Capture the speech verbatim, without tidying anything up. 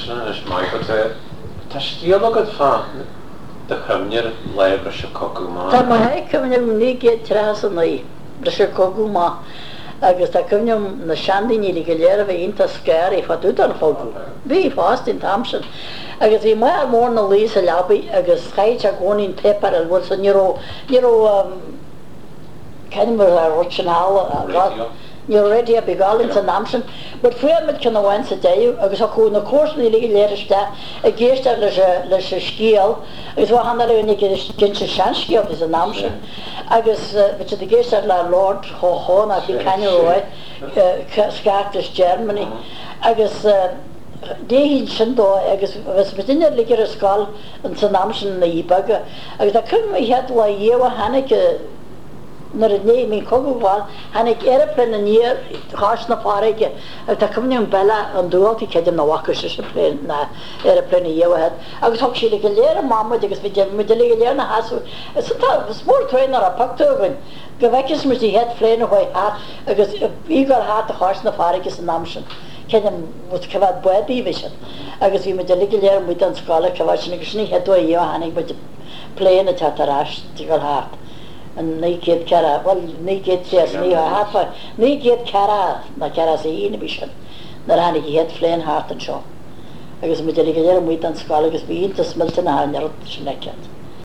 sin is mai go tá stíalagad fá de chumnear leibhre se cogu má. Tá má hé cumneam ní gé tras an naí bre se cogu má agus tá cumneam na seandaí le go léir a bheith ionta scair i faú an fogu. Bhí fást in Thompson. agus bhí mai ar mór na lís a lebaí agus chaid a gcóín pepper a bhfuil san níró níró ceanimar a roisinál You're ready to be galling to Namson, but Freeman can once a day, because I could, of course, nearly later step against a there's a scale, is one hundred and against a shan scale is a Namson. I guess, which is the case of Lord Hohon, I think, can you right, Scottish Germany. I guess, they in Shindo, I guess, was within the liquor skull and San Namson in the Ebaga. I guess I couldn't be had like you, Hanneke. Naar het neem in Kogoval, en ik airplane neer, haast naar Parige. Dat kwam nu een bella en dood, ik had hem naar wakkers plane, naar airplane hier had. Ik had ze liggen leren, mama, ik was met je met de liggen leren naar huis. Het is een spoortrainer, een paktoven. Gewekjes met die het vleien nog bij haar. Ik was ik al haar te haast naar Parige zijn naamsen. Ik had hem wat kwad boy bijwischen. Ik was met de liggen leren met een school, ik was niet niet het door hier, en ik met de plane het had raast, ik al hard. En niet get kara, wel niet get zes, niet hafa, niet get kara, na kara ze in bischen. Daar had ik het vleien hard en zo. Ik was met de liggen moet aan school, ik was bij in te smelten aan de rot snekket.